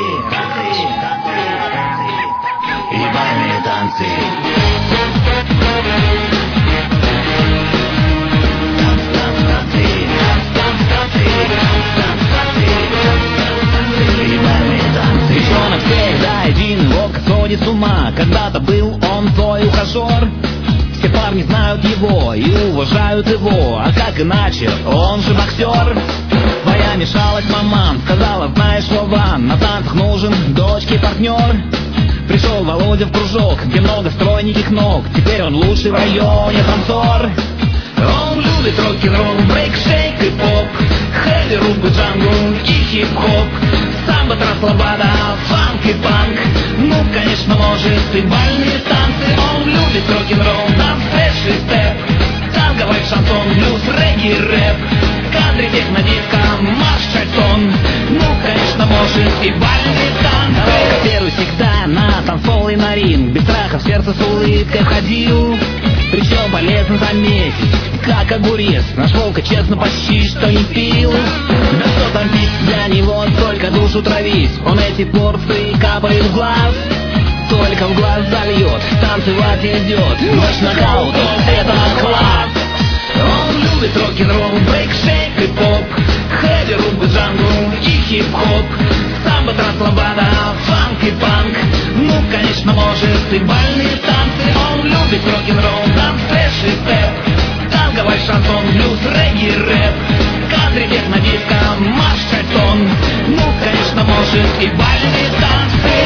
и бальные танцы. Ребенок всегда один, ловко сходит с ума. Когда-то был он твой ухажер. Все парни знают его и уважают его. А как иначе, он же боксер. Твоя мешалась маман, сказала, знаешь, Вован, на танцах нужен дочке партнер. Пришел Володя в кружок, где много стройненьких ног. Теперь он лучший в районе танцор. Он любит рок-н-ролл, брейк, шейк и поп, хэви, румбу, джангл и хип-хоп, самбо, транслабада, фанк и панк. Ну, конечно, может и бальные танцы. Он любит рок-н-ролл, данс, фреш и степ, танговый шансон, блюз, регги, рэп, кантри, техно, диско, марш, шансон. Ну, конечно, может и бальные танцы. Давай копируй всегда на танцпол и на ринг, без страха в сердце с улыбкой входил. Причем полезно заметить, как огурец, наш Волка честно почти что не пил. Да что там пить, для него только душу травить. Он эти порции капает в глаз, только в глаз зальет, танцевать идет. Ночь нокаутов, это класс. Он любит рок-н-ролл, брейк, шейк и поп, хэви, румбу, джангл и хип-хоп, самбо, транслабада, фанк и панк. Ну, конечно, может и бальные танцы. Он любит рок-н-ролл, данс, фреш и степ, танговый шансон, блюз, регги, рэп, кантри, техно, диско, марш, шансон. Ну, конечно, может и бальные танцы.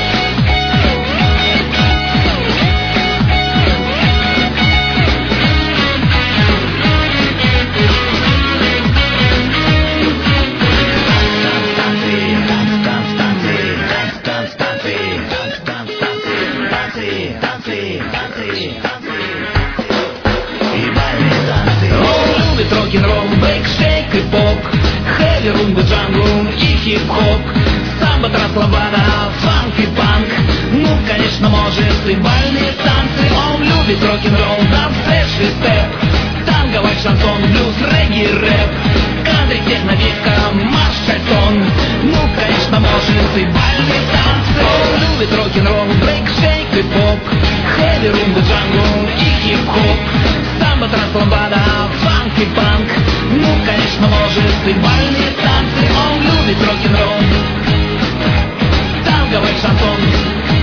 Рок-н-ролл, брейк, шейк и поп, хэви, румбу, джангл и хип-хоп, самбо, транслабада, фанк и панк. Ну, конечно, может и бальные танцы. Он любит рок-н-ролл, данс, фреш и степ, танговый шансон, блюз, регги, рэп, кантри, техно, диско, марш, шансон. Ну, конечно, может и бальные танцы. Он любит рок-н-ролл, брейк, шейк и поп, хэви, румбу, джангл и хип-хоп, самбо, транслабада, фанк и панк. Ну, конечно, может и бальные танцы. Он любит рок-н-ролл, танговый шансон,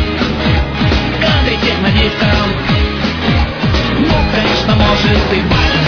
кантри, техно, диско. Ну, конечно, может и бальные танцы.